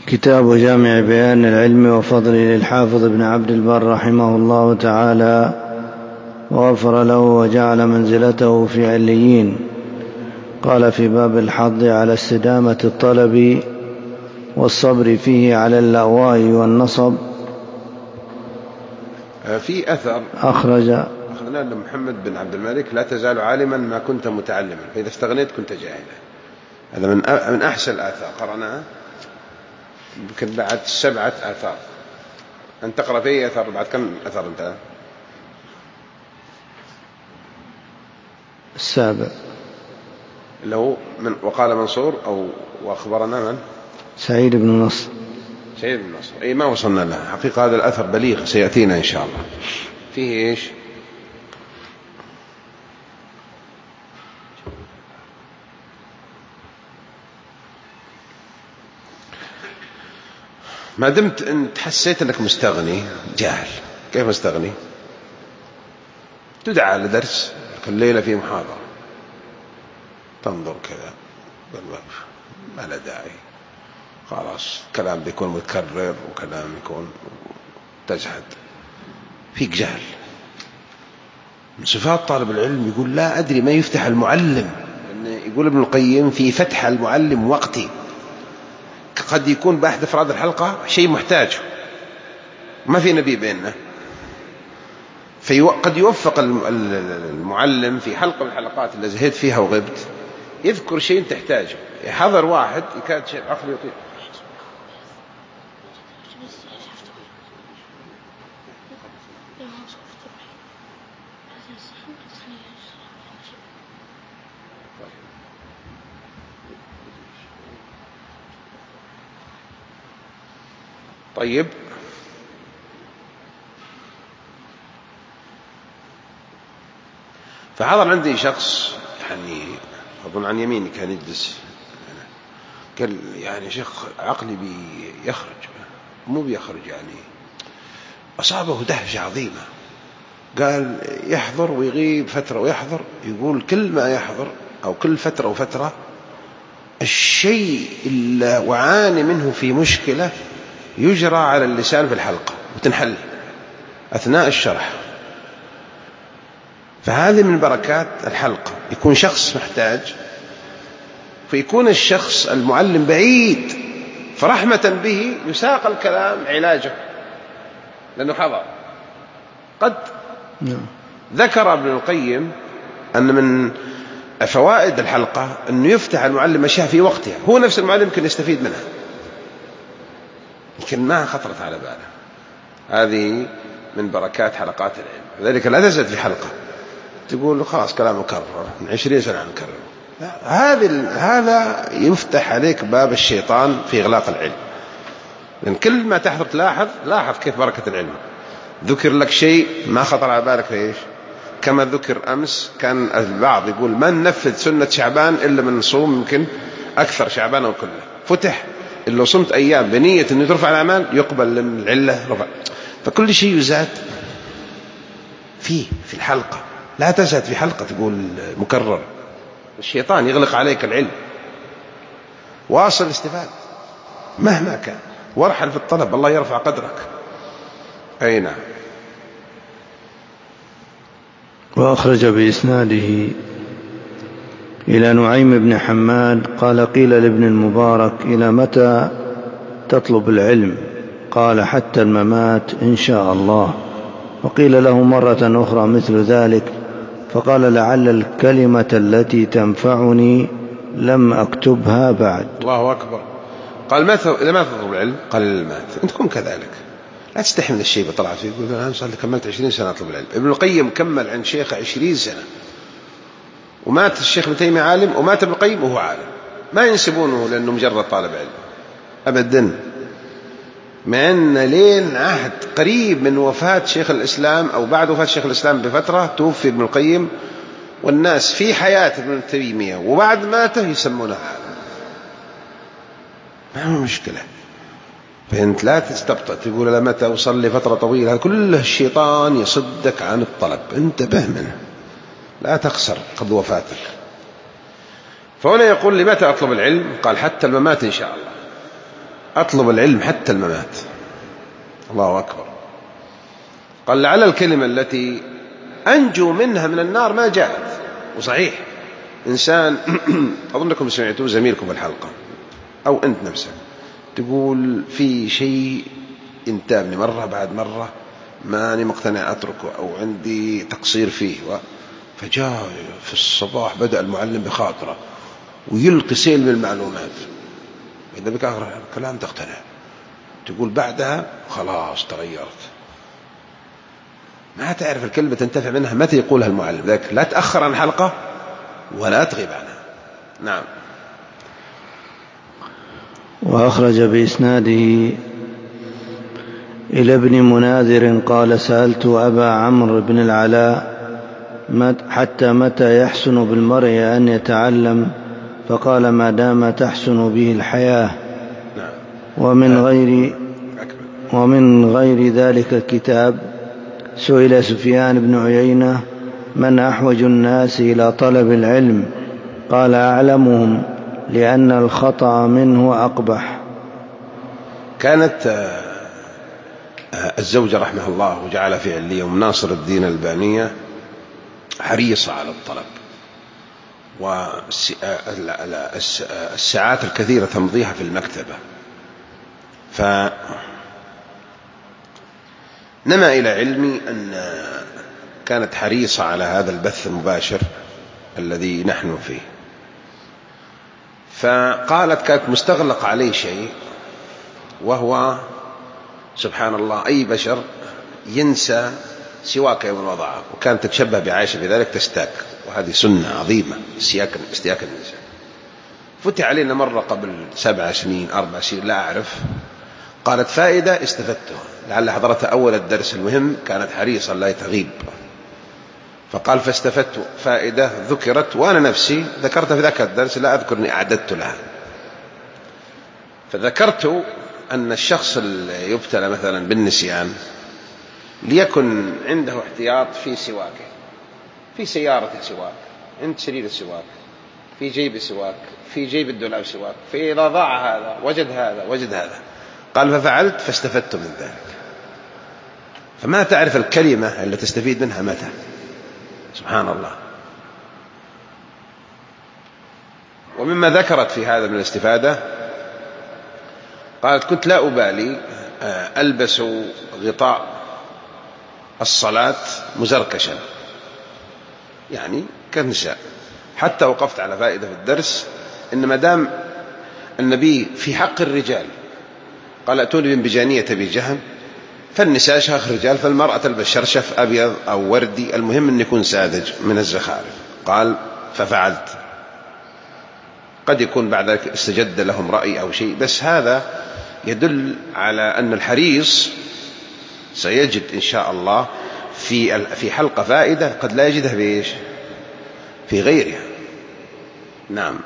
كتاب جامع بيان العلم وفضله للحافظ ابن عبد البر رحمه الله تعالى وغفر له وجعل منزلته في عليين. قال في باب الحض على استدامة الطلب والصبر فيه على اللأواء والنصب. في أثر أخذنا لمحمد بن عبد الملك: لا تزال عالما ما كنت متعلما، فإذا استغنيت كنت جاهلا. هذا من أحسن الآثار قرأناها، يمكن بعد 7 آثار. أن تقرأ فيه أثر بعد كم أثر أنت؟ 7 اللي هو وقال منصور وأخبرنا من؟ سعيد بن نصر. أي ما وصلنا له حقيقة. هذا الأثر بليغ سيأتينا إن شاء الله. فيه إيش؟ ما دمت أنت حسيت أنك مستغني جاهل. كيف مستغني؟ تدعى لدرس الليلة في محاضرة، تنظر كذا ما لا داعي، خلاص كلام بيكون متكرر وكلام يكون تجهد، فيك جهل. من صفات طالب العلم يقول: لا أدري ما يفتح المعلم. يقول ابن القيم: في فتح المعلم وقتي. قد يكون بأحد أفراد الحلقة شيء محتاجه، ما في نبي بيننا، قد يوفق المعلم في حلقة من الحلقات اللي زهيت فيها وغبت يذكر شيء تحتاجه. يحضر واحد يكاد شيء عقله يطير. طيب، فحضر عندي شخص يعني أظن عن يميني كان يجلس، قال: يعني شيخ عقلي بيخرج، مو بيخرج، يعني أصابه دهشة عظيمة. قال: يحضر ويغيب فترة ويحضر، يقول كل ما يحضر أو كل فترة وفترة الشيء اللي وعاني منه في مشكلة يجرى على اللسان في الحلقة وتنحل أثناء الشرح. فهذه من بركات الحلقة. يكون شخص محتاج فيكون الشخص المعلم بعيد، فرحمة به يساق الكلام علاجه لأنه حضر. قد ذكر ابن القيم أن من فوائد الحلقة أنه يفتح المعلم أشياء في وقتها، هو نفس المعلم يمكن يستفيد منها لكن ما خطرت على باله. هذه من بركات حلقات العلم. لذلك لا تزد في حلقة تقول خلاص كلام مكرر من 20 سنة نكرره. هذا يفتح عليك باب الشيطان في إغلاق العلم. لأن كل ما تحضر لاحظ كيف بركة العلم. ذكر لك شيء ما خطر على بالك فيش، كما ذكر أمس كان البعض يقول: من نفذ سنة شعبان إلا من صوم يمكن أكثر شعبان أو كله. فتح إلا صمت أيام بنية أنه ترفع الأعمال يقبل لأن العلة رفع. فكل شيء يزاد في الحلقة. لا تزهد في حلقة تقول مكرر، الشيطان يغلق عليك العلم. واصل الاستفادة مهما كان، وارحل في الطلب، الله يرفع قدرك. أي نعم. وأخرج بإسناده إلى نعيم بن حماد قال: قيل لابن المبارك: إلى متى تطلب العلم؟ قال: حتى الممات إن شاء الله. وقيل له مرة أخرى مثل ذلك فقال: لعل الكلمة التي تنفعني لم أكتبها بعد. الله أكبر. قال: إلى ما تطلب العلم؟ قال: إلى الممات. أنت كن كذلك، لا تستحمل الشيء بطلعت فيه. يقول: أنا كملت 20 سنة أطلب العلم. ابن القيم كمل عن شيخ 20 سنة، ومات الشيخ ابن تيمية عالم، ومات ابن القيم وهو عالم. ما ينسبونه لأنه مجرد طالب علم أبدا، مع أن لين عهد قريب من وفاة شيخ الإسلام أو بعد وفاة شيخ الإسلام بفترة توفي ابن القيم، والناس في حياة ابن تيمية وبعد ماته يسمونه عالم. ما هو مشكلة. فأنت لا تستبطأ تقول لا متى أوصل لفترة طويلة. هذا كله الشيطان يصدك عن الطلب، انتبه منه، لا تخسر قبل وفاتك. فهنا يقول: لمتى أطلب العلم؟ قال: حتى الممات إن شاء الله. أطلب العلم حتى الممات. الله أكبر. قال لعل الكلمة التي أنجو منها من النار ما جاءت. وصحيح إنسان أظنكم سمعتوا زميلكم في الحلقة أو أنت نفسك تقول في شيء انتابني مرة بعد مرة ماني مقتنع أتركه أو عندي تقصير فيه، فجاء في الصباح بدأ المعلم بخاطرة ويلقي سيل من المعلومات، إذا بك أقرأ الكلام تقتنع، تقول بعدها خلاص تغيرت. ما تعرف الكلمة تنتفع منها متى يقولها المعلم، ذلك لا تأخر عن حلقة ولا تغيب عنها. نعم. وأخرج بإسناده إلى ابن مناذر قال سألت أبا عمرو بن العلاء حتى متى يحسن بالمرء أن يتعلم، فقال ما دام تحسن به الحياة. ومن غير ذلك الكتاب سئل سفيان بن عيينة من أحوج الناس إلى طلب العلم؟ قال أعلمهم، لأن الخطأ منه أقبح. كانت الزوجة رحمه الله وجعل في علية أم ناصر الدين الألبانية حريصة على الطلب، والساعات الكثيرة تمضيها في المكتبة، فنما إلى علمي أن كانت حريصة على هذا البث المباشر الذي نحن فيه. فقالت كانت مستغلق عليه شيء، وهو سبحان الله أي بشر ينسى سواك يوم وضعه، وكانت تتشبه بعائشة بذلك تستاك، وهذه سنة عظيمة استياك النساء. فتح علينا مرة قبل 7 سنين 4 سنين لا أعرف، قالت فائدة استفدتها، لعل حضرتها أول الدرس، المهم كانت حريصة لا تغيب، فقال فاستفدت فائدة ذكرت وأنا نفسي ذكرتها في ذاك الدرس لا أذكر أني أعددت لها. فذكرت أن الشخص اللي يبتلى مثلا بالنسيان ليكن عنده احتياط في سواكه، في سيارة سواك، عند سرير السواك، في جيب السواك، في جيب الدولاب سواك، في إذا ضاع هذا وجد هذا وجد هذا. قال ففعلت فاستفدت من ذلك. فما تعرف الكلمة اللي تستفيد منها متى. سبحان الله. ومما ذكرت في هذا من الاستفادة قالت كنت لا أبالي ألبس غطاء الصلاة مزركشا، يعني كالنساء، حتى وقفت على فائدة في الدرس إن مدام النبي في حق الرجال قال أتوني بمبجانية أبي جهم، فالنساء شاخ رجال، فالمرأة تلبس شرشف أبيض أو وردي، المهم أن يكون ساذج من الزخارف. قال ففعلت. قد يكون بعد ذلك استجد لهم رأي أو شيء، بس هذا يدل على أن الحريص سيجد إن شاء الله في حلقة فائدة قد لا يجدها بإيش في غيرها. نعم.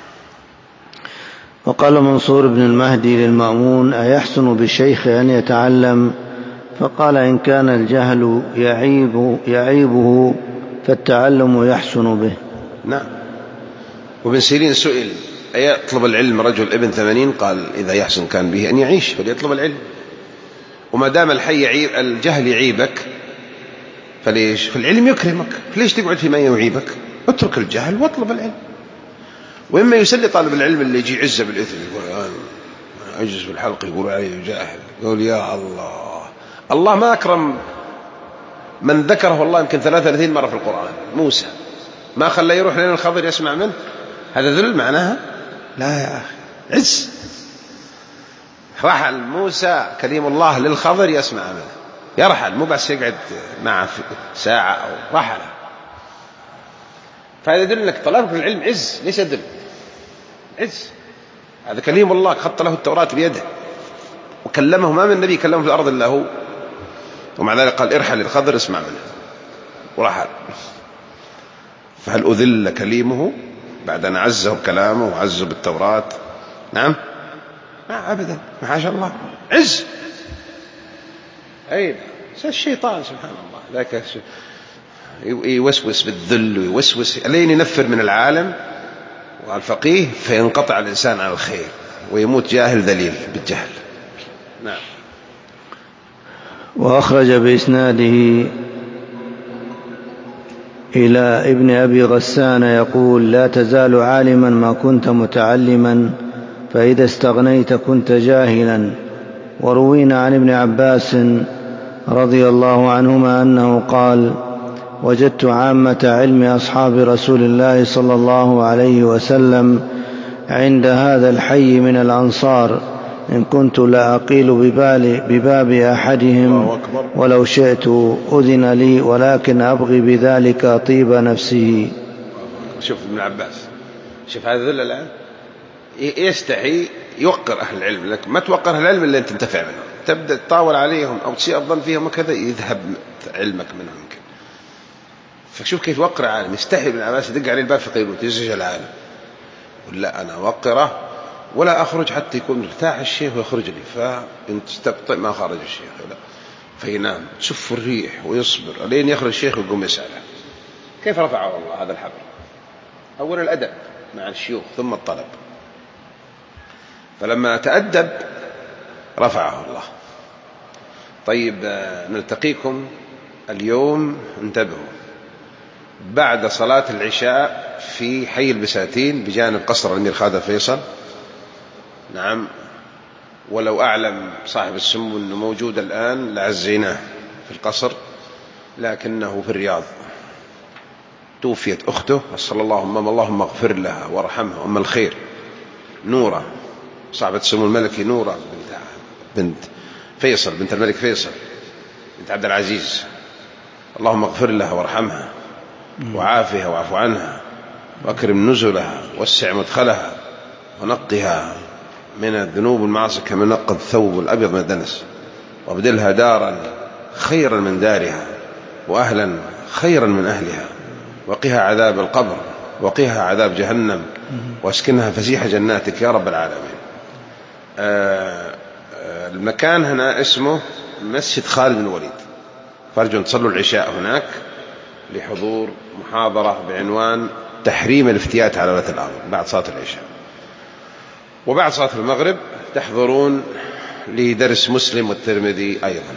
وقال منصور بن المهدي للمأمون أيحسن بالشيخ أن يتعلم؟ فقال إن كان الجهل يعيبه فالتعلم يحسن به. نعم. وابن سيرين سئل أيطلب العلم رجل ابن 80؟ قال إذا يحسن كان به أن يعيش فليطلب العلم، وما دام الجهل يعيبك فليش؟ فالعلم يكرمك، فليش تقعد في ما يعيبك؟ اترك الجهل واطلب العلم. وإما يسلي طالب العلم اللي يجي عزة بالإثم، يقول أنا أجلس في الحلقة يقول علي جاهل، يقول يا الله ما أكرم من ذكره الله يمكن 33 مرة في القرآن. موسى ما خلى يروح لنا الخضر يسمع منه، هذا ذل معناها؟ لا يا أخي، عز. رحل موسى كليم الله للخضر يسمع منه، يرحل مو بس يقعد معه ساعة أو رحل. فهذا يدل أنك طلبك العلم عز، ليس ذل، عز. هذا كليم الله خط له التوراة بيده وكلمه، ما من النبي كلمه في الأرض إلا هو، ومع ذلك قال ارحل للخضر اسمع منه ورحل. فهل أذل كليمه بعد أن عزه بكلامه وعزه بالتوراة؟ نعم أبدا، حاشا الله، عز. أي الشيطان سبحان الله ذاك يوسوس بالذل ويوسوس لين ينفر من العالم والفقيه فينقطع الإنسان عن الخير. ويموت جاهل ذليل بالجهل. نعم. وأخرج بإسناده إلى ابن أبي غسان يقول: لا تزال عالما ما كنت متعلما، فإذا استغنيت كنت جاهلا. وروينا عن ابن عباس رضي الله عنهما أنه قال: وجدت عامة علم أصحاب رسول الله صلى الله عليه وسلم عند هذا الحي من الأنصار، إن كنت لا أقيل بباب أحدهم ولو شئت أذن لي، ولكن أبغي بذلك طيب نفسه. شوف ابن عباس، شوف هذا ذل الآن يستحي يوقر أهل العلم، لكن ما توقر أهل العلم إلا أنت تنتفع منهم، تبدأ تطاول عليهم أو تسيء الظن فيهم وكذا يذهب علمك منهم يمكن. فشوف كيف يوقر عالم، يستحي ابن عباس يدق عليه الباب في قيلوته يزعج العالم، يقول لا أنا أوقره ولا أخرج حتى يكون ارتاح الشيخ ويخرج لي، فأنت تستبطئ ما خرج الشيخ لا. فينام تشوف الريح ويصبر لين يخرج الشيخ ويقوم يسأله. كيف رفعه الله هذا الحبر؟ أول الأدب مع الشيوخ ثم الطلب، فلما تأدب رفعه الله. طيب نلتقيكم اليوم، انتبهوا، بعد صلاة العشاء في حي البساتين بجانب قصر الأمير خالد الفيصل. نعم، ولو أعلم صاحب السمو أنه موجود الآن لعزيناه في القصر، لكنه في الرياض. توفيت أخته، صلى اللهم اغفر لها وارحمها، أم الخير نورة صاحبة السمو الملكي، نورة بنت فيصل، بنت الملك فيصل بنت عبد العزيز، اللهم اغفر لها وارحمها وعافها واعف عنها واكرم نزلها واسع مدخلها ونقها من الذنوب والمعاصي كما نقى الثوب الأبيض من الدنس، وابدلها دارا خيرا من دارها وأهلا خيرا من أهلها، وقها عذاب القبر وقها عذاب جهنم، واسكنها فسيح جناتك يا رب العالمين. المكان هنا اسمه مسجد خالد بن الوليد، فارجو أن تصلوا العشاء هناك لحضور محاضرة بعنوان تحريم الافتيات على ولاة الأمر بعد صلاة العشاء. وبعد صلاة المغرب تحضرون لدرس مسلم والترمذي أيضا.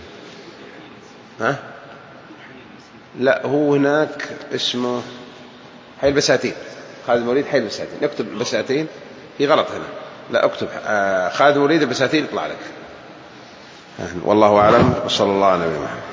لا هو هناك اسمه حي البساتين، خالد الوليد حي البساتين، اكتب البساتين، في غلط هنا، لا اكتب خالد الوليد البساتين يطلع لك. والله أعلم، وصلى الله على نبينا محمد.